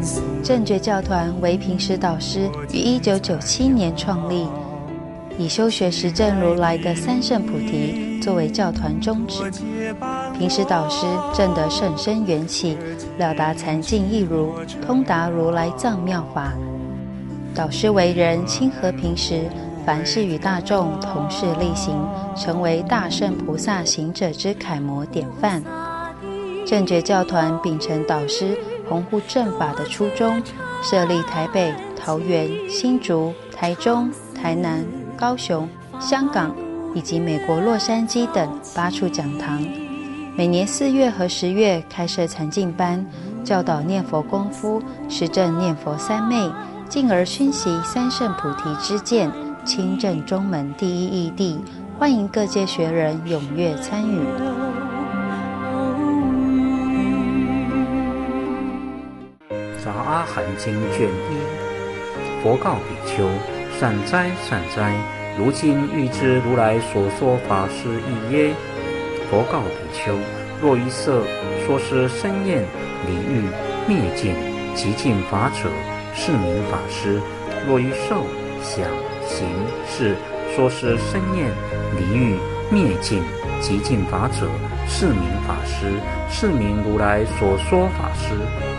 正觉教团为平时导师于1997年创立，以修学实证如来的三圣菩提作为教团宗旨。平时导师证得甚深缘起，了达禅境一如，通达如来藏妙法。导师为人亲和平时，凡事与大众同事力行，成为大圣菩萨行者之楷模典范。正觉教团秉承导师弘护正法的初衷，设立台北、桃园、新竹、台中、台南、高雄、香港以及美国洛杉矶等8处讲堂，每年4月和10月开设禅境班，教导念佛功夫，实证念佛三昧，进而熏习三圣菩提之见，亲证中门第一义谛，欢迎各界学人踊跃参与。 杂阿含经卷1，佛告比丘：善哉善哉，如今欲知如来所说法是义耶？佛告比丘：若于色说是生厌离欲灭尽极尽法者，是名法师；若于受想行识说是生厌离欲灭尽极尽法者，是名法师，是名如来所说法师。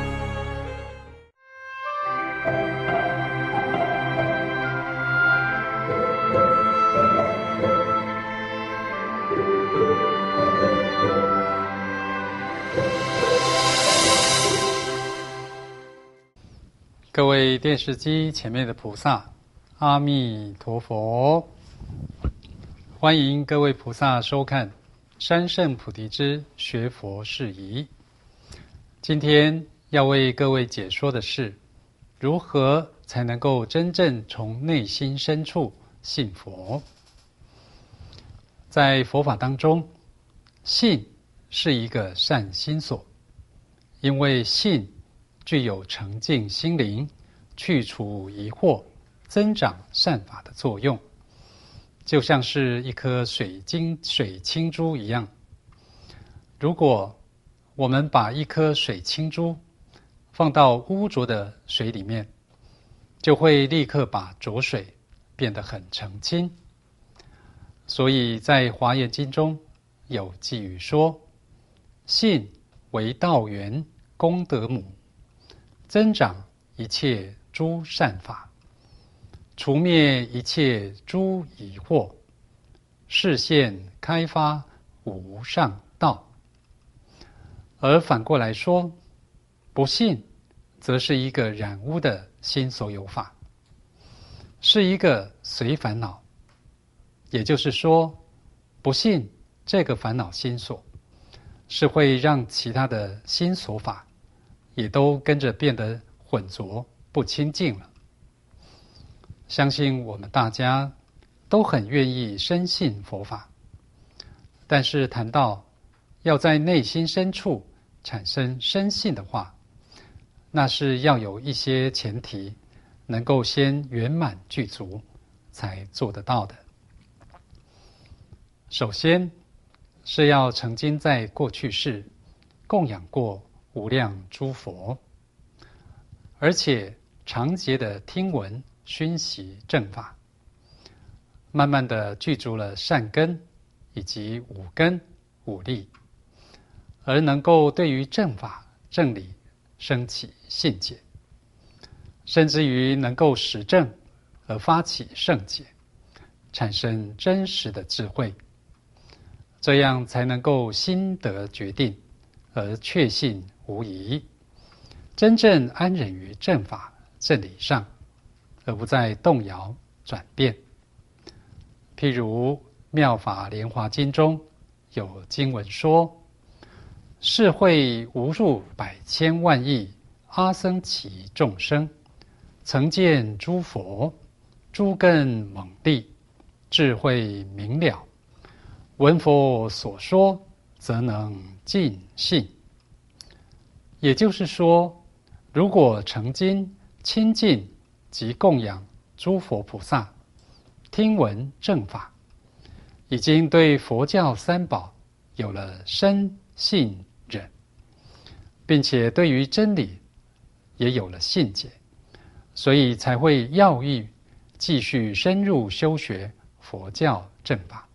各位电视机前面的菩萨，阿弥陀佛！欢迎各位菩萨收看三圣菩提之学佛事宜。今天要为各位解说的是，如何才能够真正从内心深处信佛。在佛法当中，信是一个善心所，因为信具有澄净心灵、去除疑惑、增长善法的作用，就像是一颗水清珠一样。如果我们把一颗水清珠放到污浊的水里面，就会立刻把浊水变得很澄清。所以在华严经中有偈语说：信为道源，功德母，增长一切诸善法，除灭一切诸疑惑，示现开发无上道。而反过来说，不信则是一个染污的心所有法，是一个随烦恼。也就是说，不信这个烦恼心所，是会让其他的心所法也都跟着变得混浊不清净了。相信我们大家都很愿意深信佛法，但是谈到要在内心深处产生深信的话，那是要有一些前提能够先圆满具足才做得到的。首先是要曾经在过去世供养过无量诸佛，而且常节的听闻熏习正法，慢慢的具足了善根以及五根五力，而能够对于正法正理升起信解，甚至于能够实证而发起圣解，产生真实的智慧，这样才能够心得决定而确信无疑，真正安忍于正法正理上，而不再动摇转变。譬如《妙法莲华经》中有经文说：是会无数百千万亿阿僧祇众生，曾见诸佛，诸根猛利，智慧明了，闻佛所说，则能尽信。也就是说，如果诚心亲近及供养诸佛菩萨，听闻正法，已经对佛教三宝有了深信忍，并且对于真理也有了信解，所以才会要欲继续深入修学佛教正法。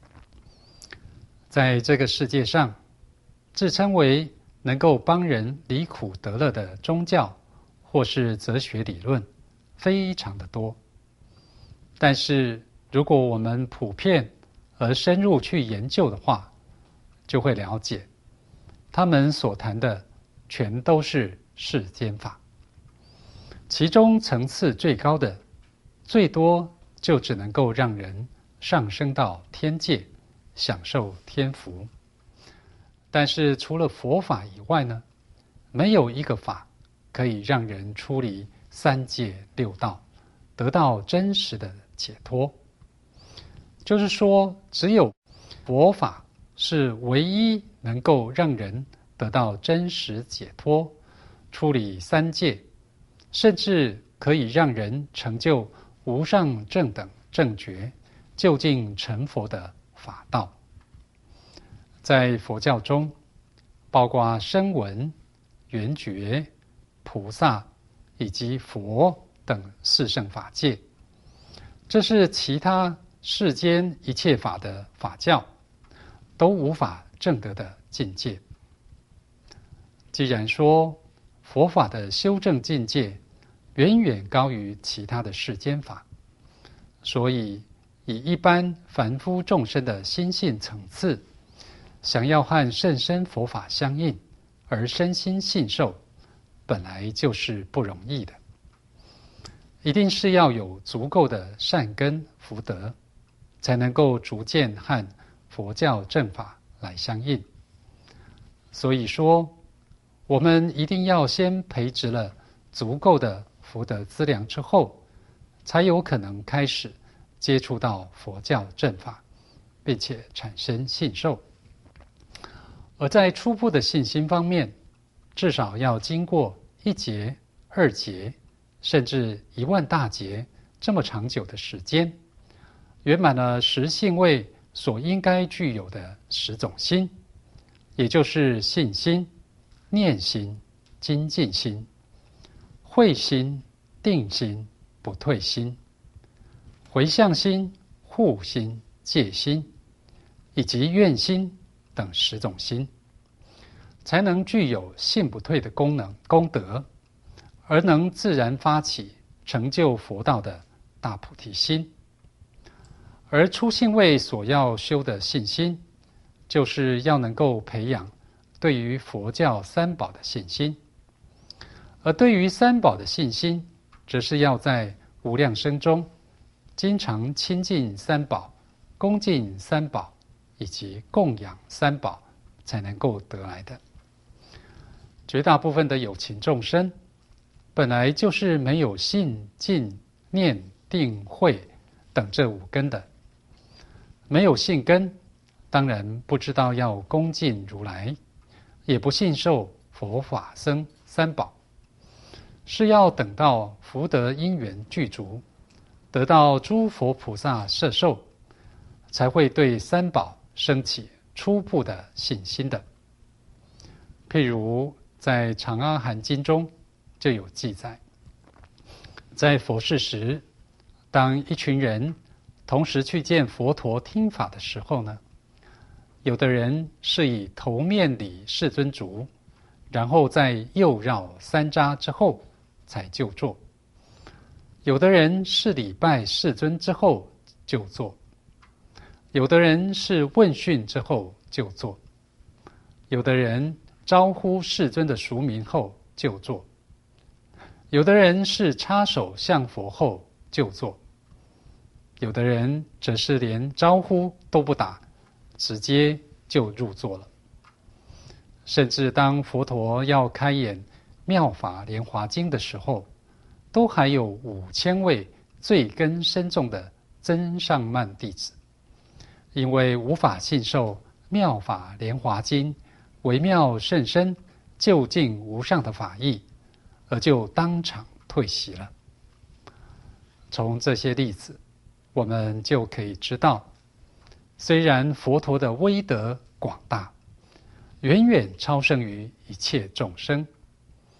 在这个世界上，自称为能够帮人离苦得乐的宗教或是哲学理论非常的多，但是如果我们普遍而深入去研究的话，就会了解他们所谈的全都是世间法，其中层次最高的，最多就只能够让人上升到天界，享受天福。但是除了佛法以外呢，没有一个法可以让人出离三界六道，得到真实的解脱。就是说，只有佛法是唯一能够让人得到真实解脱，出离三界，甚至可以让人成就无上正等正觉，究竟成佛的法道。在佛教中，包括声闻、缘觉、菩萨以及佛等四圣法界，这是其他世间一切法的法教都无法证得的境界。既然说佛法的修正境界远远高于其他的世间法，所以以一般凡夫众生的心性层次，想要和甚深佛法相应而身心信受，本来就是不容易的。一定是要有足够的善根福德，才能够逐渐和佛教正法来相应。所以说，我们一定要先培植了足够的福德资粮之后，才有可能开始接触到佛教正法，并且产生信受。而在初步的信心方面，至少要经过1劫、2劫，甚至10000大劫这么长久的时间，圆满了10信位所应该具有的10种心，也就是信心、念心、精进心、慧心、定心、不退心、回向心、护心、戒心以及愿心等10种心，才能具有信不退的功德，而能自然发起成就佛道的大菩提心。而初信位所要修的信心，就是要能够培养对于佛教三宝的信心。而对于三宝的信心，则是要在无量生中经常亲近三宝、恭敬三宝以及供养三宝才能够得来的。绝大部分的有情众生本来就是没有信、进、念、定、慧等这5根的，没有信根，当然不知道要恭敬如来，也不信受佛法僧三宝，是要等到福德因缘具足，得到诸佛菩萨摄受，才会对三宝升起初步的信心的。譬如在《长阿含经》中就有记载，在佛世时，当一群人同时去见佛陀听法的时候呢，有的人是以头面礼世尊足，然后在右绕3匝之后才就坐；有的人是礼拜世尊之后就坐；有的人是问讯之后就坐；有的人招呼世尊的俗名后就坐；有的人是插手向佛后就坐；有的人则是连招呼都不打，直接就入座了。甚至当佛陀要开演《妙法莲华经》的时候，都还有5000位罪根深重的增上慢弟子，因为无法信受《妙法莲华经》微妙甚深、究竟无上的法义，而就当场退席了。从这些例子，我们就可以知道，虽然佛陀的威德广大，远远超胜于一切众生，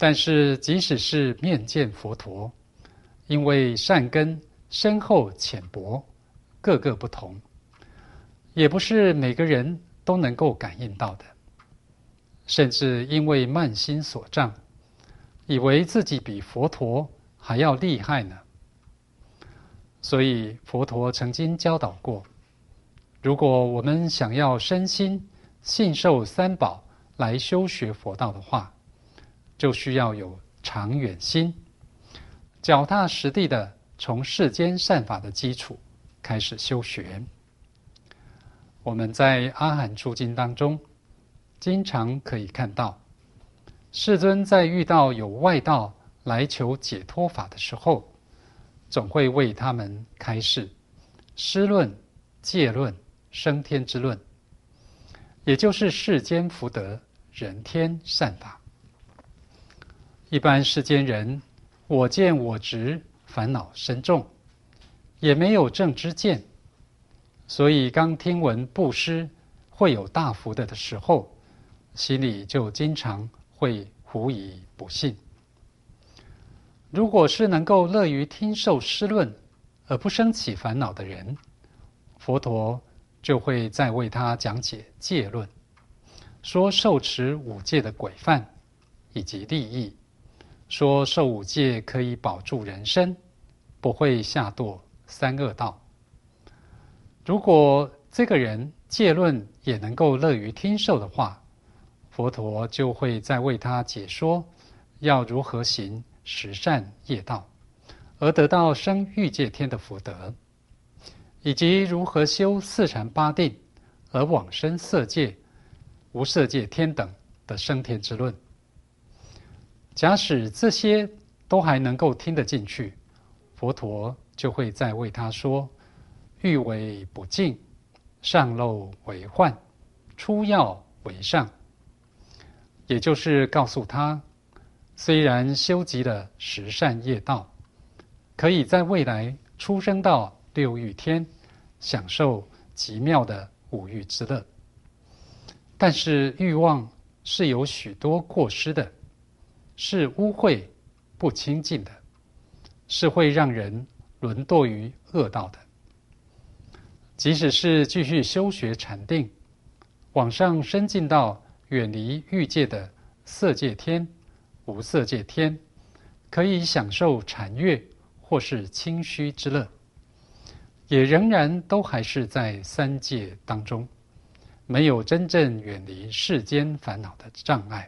但是即使是面见佛陀，因为善根深厚浅薄，各个不同，也不是每个人都能够感应到的。甚至因为慢心所障，以为自己比佛陀还要厉害呢。所以佛陀曾经教导过，如果我们想要身心信受三宝来修学佛道的话，就需要有长远心，脚踏实地的从世间善法的基础开始修学。我们在阿含诸经当中经常可以看到，世尊在遇到有外道来求解脱法的时候，总会为他们开示施论、戒论、升天之论，也就是世间福德、人天善法。一般世间人我见我执，烦恼深重，也没有正知见，所以刚听闻布施会有大福德的时候，心里就经常会狐疑不信。如果是能够乐于听受施论而不生起烦恼的人，佛陀就会再为他讲解戒论，说受持五戒的规范以及利益，说受五戒可以保住人身，不会下堕三恶道。如果这个人戒论也能够乐于听受的话，佛陀就会再为他解说要如何行十善业道，而得到生欲界天的福德，以及如何修四禅八定而往生色界、无色界天等的升天之论。假使这些都还能够听得进去，佛陀就会再为他说欲为不净，上漏为幻，出药为上，也就是告诉他，虽然修集了十善业道，可以在未来出生到六欲天，享受极妙的五欲之乐，但是欲望是有许多过失的，是污秽不清净的，是会让人沦堕于恶道的。即使是继续修学禅定，往上升进到远离欲界的色界天、无色界天，可以享受禅悦或是清虚之乐，也仍然都还是在三界当中，没有真正远离世间烦恼的障碍。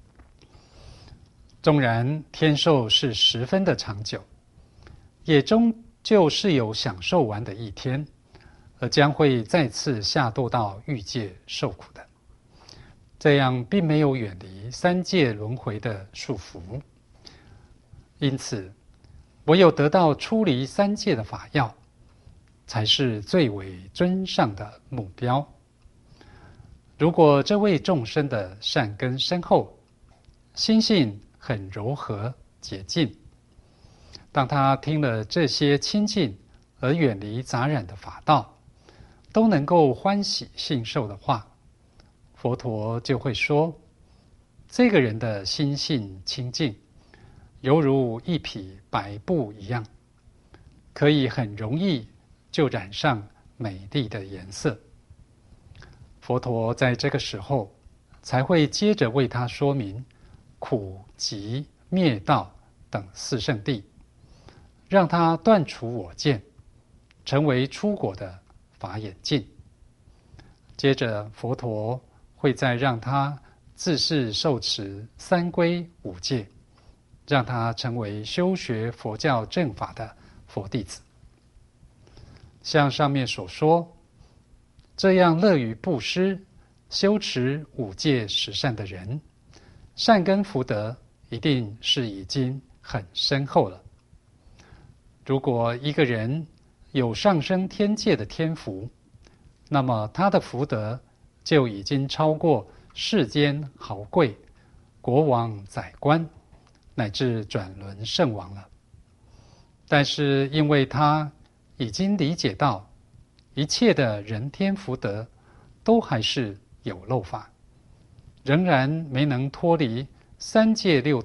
纵然天寿是十分的长久，也终究是有享受完的一天，而将会再次下堕到欲界受苦的。这样并没有远离三界轮回的束缚。因此，唯有得到出离三界的法要，才是最为尊上的目标。如果这位众生的善根深厚，心性很柔和洁净，当他听了这些清净而远离杂染的法道，都能够欢喜信受的话，佛陀就会说，这个人的心性清净，犹如一匹白布一样，可以很容易就染上美丽的颜色。佛陀在这个时候才会接着为他说明苦集灭道等四圣谛，让他断除我见，成为出果的法眼净。接着佛陀会再让他自是受持三皈五戒，让他成为修学佛教正法的佛弟子。像上面所说，这样乐于布施、修持五戒十善的人，善根福德一定是已经很深厚了。如果一个人有上升天界的天福，那么他的福德就已经超过世间豪贵、国王、宰官，乃至转轮圣王了。但是因为他已经理解到，一切的人天福德都还是有漏法，仍然没能脱离三界六道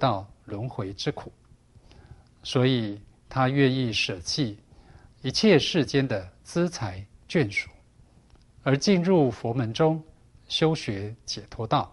轮回之苦，所以他愿意舍弃一切世间的资财眷属，而进入佛门中修学解脱道。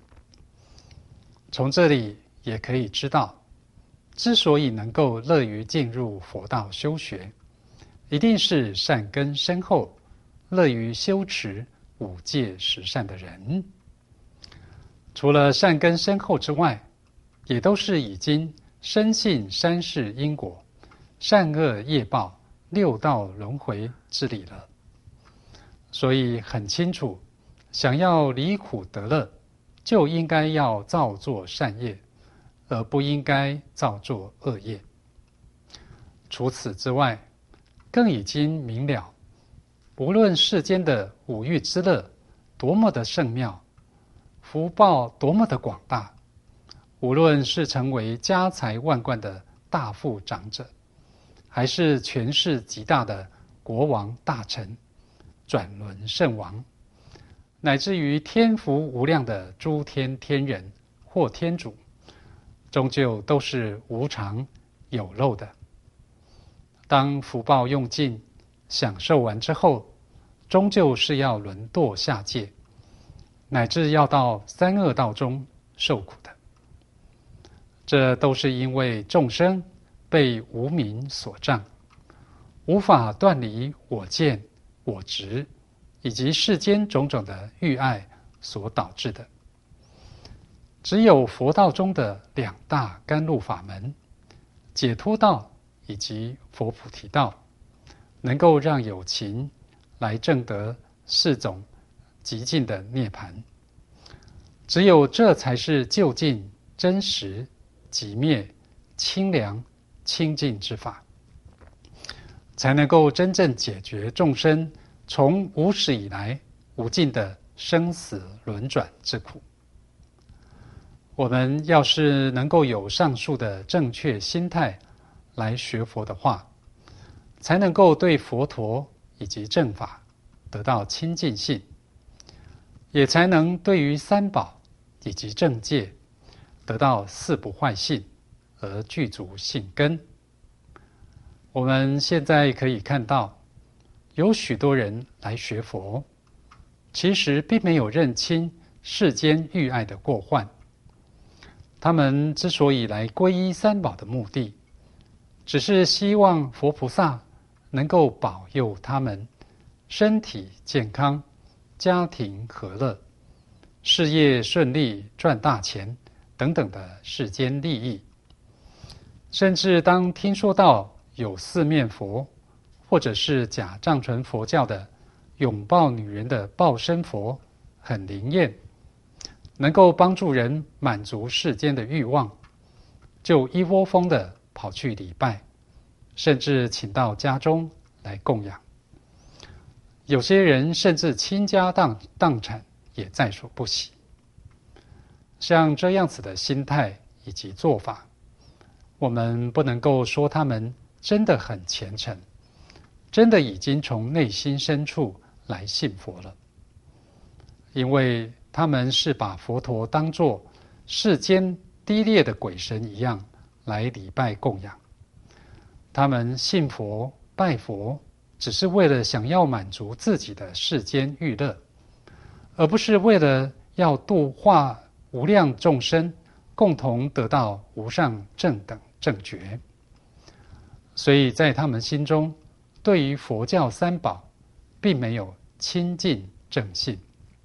从这里也可以知道，之所以能够乐于进入佛道修学，一定是善根深厚，乐于修持五戒十善的人。除了善根深厚之外，也都是已经深信三世因果、善恶业报、六道轮回之理了，所以很清楚，想要离苦得乐，就应该要造作善业，而不应该造作恶业。除此之外，更已经明了，无论世间的五欲之乐多么的圣妙，福报多么的广大，无论是成为家财万贯的大富长者，还是权势极大的国王大臣、转轮圣王，乃至于天福无量的诸天天人或天主，终究都是无常有漏的。当福报用尽，享受完之后，终究是要沦堕下界，乃至要到三恶道中受苦的。这都是因为众生被无明所障，无法断离我见、我执以及世间种种的欲爱所导致的。只有佛道中的两大甘露法门，解脱道以及佛菩提道，能够让有情来证得四种极尽的涅槃。只有这才是究竟真实极灭清凉清净之法，才能够真正解决众生从无始以来无尽的生死轮转之苦。我们要是能够有上述的正确心态来学佛的话，才能够对佛陀以及正法得到亲近性，也才能对于三宝以及正戒得到四不坏性而具足信根。我们现在可以看到，有许多人来学佛，其实并没有认清世间欲爱的过患。他们之所以来皈依三宝的目的，只是希望佛菩萨能够保佑他们身体健康、家庭和乐、事业顺利、赚大钱等等的世间利益。甚至当听说到有四面佛，或者是假藏传佛教的拥抱女人的报身佛很灵验，能够帮助人满足世间的欲望，就一窝蜂的跑去礼拜，甚至请到家中来供养。有些人甚至倾家荡产也在所不惜。像这样子的心态以及做法，我们不能够说他们真的很虔诚，真的已经从内心深处来信佛了，因为他们是把佛陀当作世间低劣的鬼神一样来礼拜供养。他们信佛拜佛，只是为了想要满足自己的世间欲乐，而不是为了要度化无量众生，共同得到无上正等正觉。所以在他们心中，对于佛教三宝并没有亲近正信。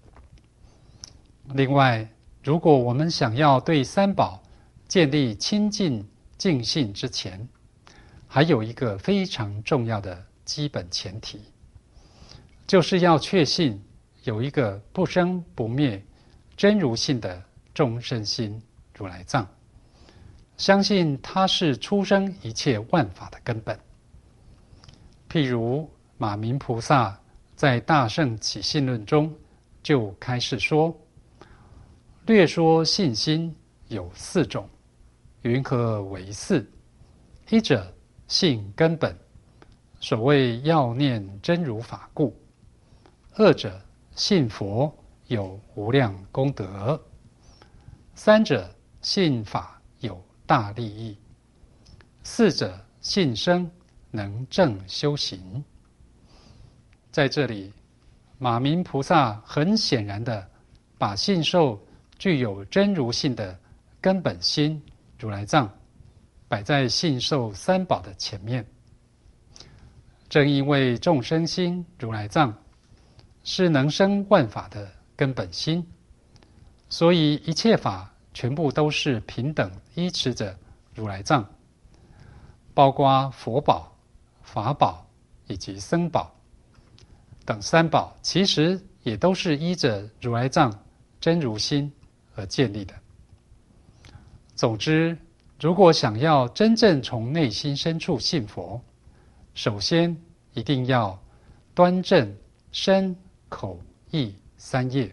另外，如果我们想要对三宝建立亲近净信之前，还有一个非常重要的基本前提，就是要确信有一个不生不灭真如性的众生心如来藏，相信它是出生一切万法的根本。譬如马明菩萨在《大圣起信论》中就开示说，略说信心有四种，云何为四？一者信根本，所谓要念真如法故；二者信佛有无量功德；三者信法有大利益。四者信生，能正修行。在这里，马明菩萨很显然地把信受具有真如性的根本心如来藏摆在信受三宝的前面。正因为众生心如来藏是能生万法的根本心，所以一切法全部都是平等依持着如来藏，包括佛宝、法宝以及僧宝等三宝，其实也都是依着如来藏真如心而建立的。总之，如果想要真正从内心深处信佛，首先一定要端正身口意三业。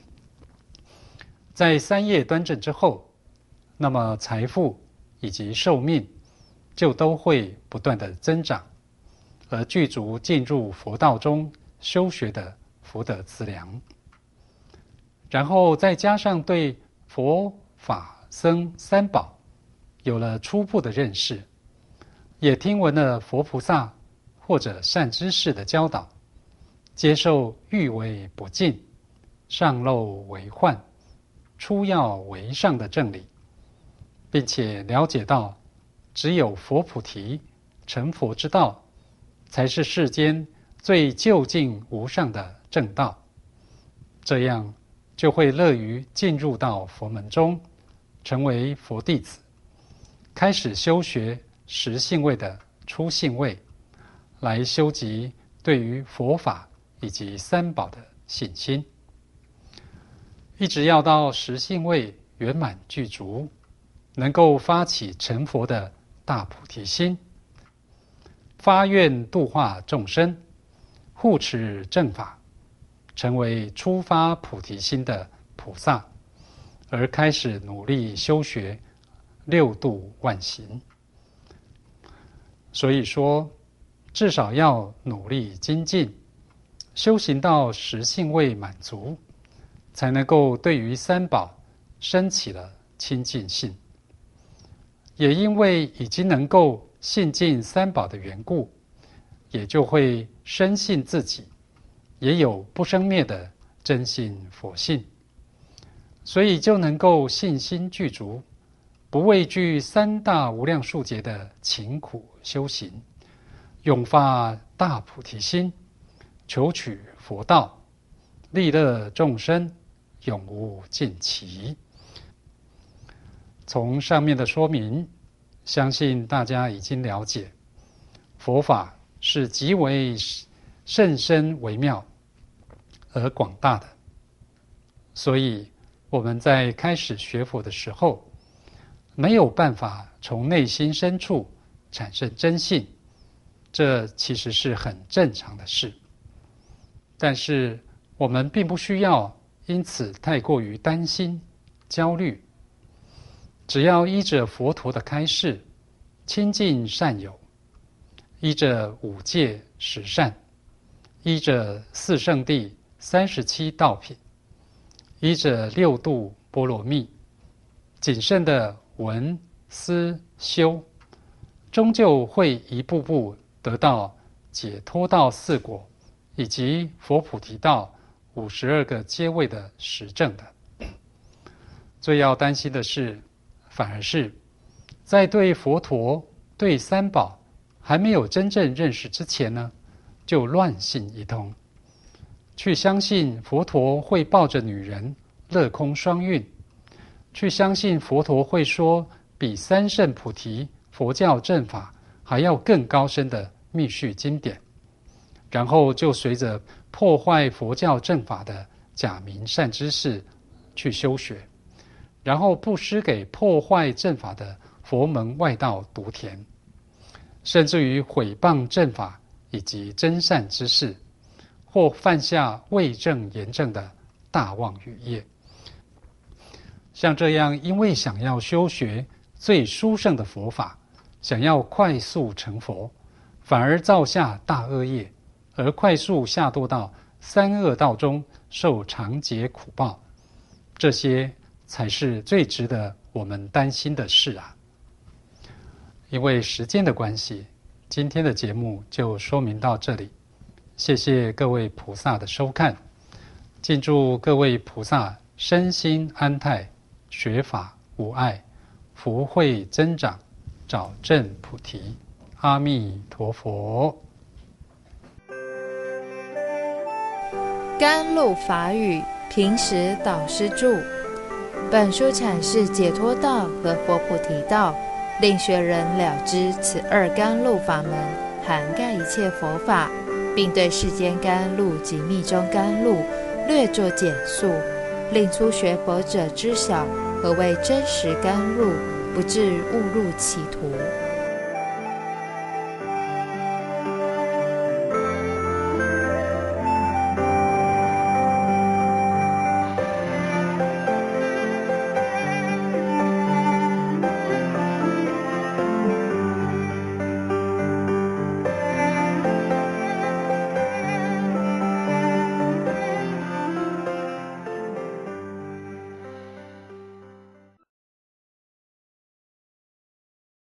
在三业端正之后，那么财富以及寿命就都会不断的增长，而具足进入佛道中修学的福德资粮。然后再加上对佛法僧三宝有了初步的认识，也听闻了佛菩萨或者善知识的教导，接受欲为不净，上漏为幻，出要为上的正理，并且了解到只有佛菩提成佛之道才是世间最究竟无上的正道，这样就会乐于进入到佛门中，成为佛弟子，开始修学实性位的初性位，来修集对于佛法以及三宝的信心，一直要到实性位圆满具足，能够发起成佛的大菩提心，发愿度化众生，护持正法，成为初发菩提心的菩萨，而开始努力修学六度万行。所以说，至少要努力精进，修行到实性位满足，才能够对于三宝升起了亲近性。也因为已经能够信近三宝的缘故，也就会深信自己也有不生灭的真信佛性，所以就能够信心具足，不畏惧三大无量数劫的勤苦修行，永发大菩提心，求取佛道，利乐众生，永无尽期。从上面的说明，相信大家已经了解，佛法是极为甚深微妙而广大的，所以我们在开始学佛的时候，没有办法从内心深处产生真信，这其实是很正常的事。但是我们并不需要因此太过于担心焦虑，只要依着佛陀的开示，亲近善友，依着五戒十善，依着四圣谛37道品，依着六度波罗蜜，谨慎的闻思修，终究会一步步得到解脱道四果以及佛菩提道52个阶位的实证的。最要担心的是，反而是在对佛陀、对三宝还没有真正认识之前呢，就乱信一通，去相信佛陀会抱着女人乐空双运，去相信佛陀会说比三圣菩提佛教正法还要更高深的密续经典，然后就随着破坏佛教正法的假名善知识去修学，然后布施给破坏正法的佛门外道独田，甚至于毁谤正法以及真善之事，或犯下伪正言正的大妄语业。像这样因为想要修学最殊胜的佛法，想要快速成佛，反而造下大恶业，而快速下堕到三恶道中受长劫苦报，这些才是最值得我们担心的事啊。 因为时间的关系，今天的节目就说明到这里。谢谢各位菩萨的收看，敬祝各位菩萨身心安泰，学法无碍，福慧增长，找正菩提。阿弥陀佛。 甘露法语，平时导师著。本书阐释解脱道和佛菩提道，令学人了知此二甘露法门涵盖一切佛法，并对世间甘露及密宗甘露略作简述，令初学佛者知晓何谓真实甘露，不致误入歧途。